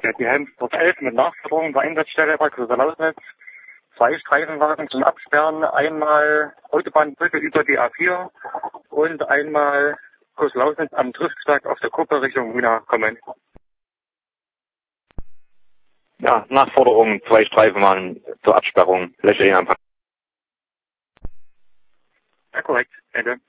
Ja, die Helmsdorf 11 mit Nachforderung der Einsatzstelle bei Lausnitz. 2 Streifenwagen zum Absperren, einmal Autobahnbrücke über die A4 und einmal Lausnitz am Triftwerk auf der Kuppe Richtung Wiener kommen. Ja, Nachforderung, 2 Streifenwagen zur Absperrung, Löcher am Park. Ja, korrekt. Danke.